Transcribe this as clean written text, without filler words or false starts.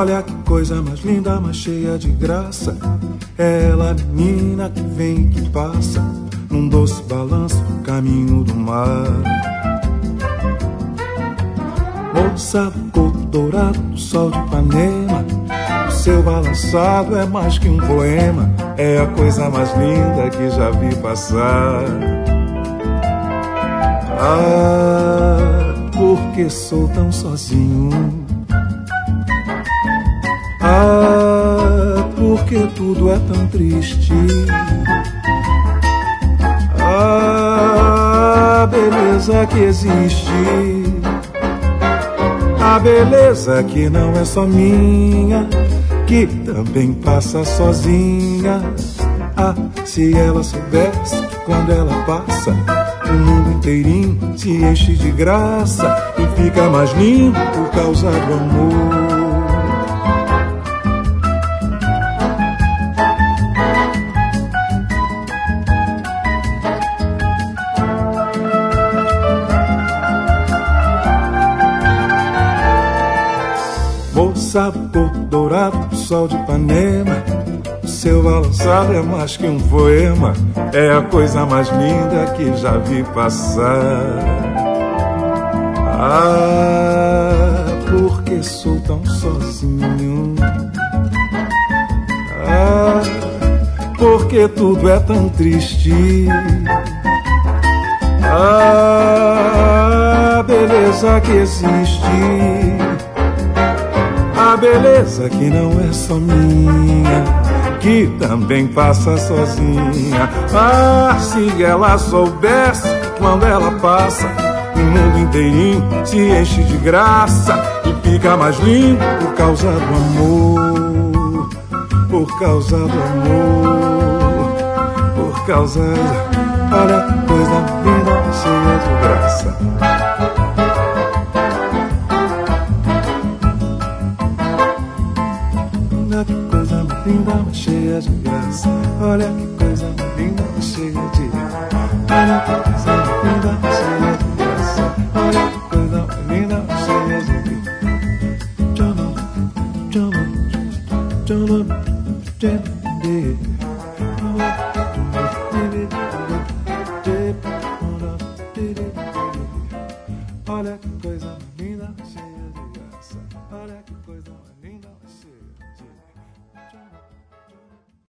Olha que coisa mais linda, mais cheia de graça. É ela, menina que vem e que passa num doce balanço, caminho do mar. Moça do coco dourado, do sol de Ipanema, o seu balançado é mais que um poema. É a coisa mais linda que já vi passar. Ah, porque sou tão sozinho. Ah, porque tudo é tão triste. Ah, a beleza que existe, a beleza que não é só minha, que também passa sozinha. Ah, se ela soubesse que quando ela passa, o mundo inteirinho se enche de graça e fica mais lindo por causa do amor. Moça do coco dourado, do sol de Ipanema, o seu balançado é mais que um poema. É a coisa mais linda que já vi passar. Ah, porque sou tão sozinho. Ah, porque tudo é tão triste. Ah, a beleza que existe, a beleza que não é só minha, que também passa sozinha. Ah, se ela soubesse que quando ela passa, o mundo inteirinho se enche de graça e fica mais lindo por causa do amor. Por causa do amor, por causa da... Olha que coisa linda, cheia de graça. Olha que coisa mais linda, mais cheia de graça. Olha que coisa mais linda, mais cheia de graça. Olha que coisa mais linda, mais cheia de graça. Olha que coisa mais linda, mais cheia de graça.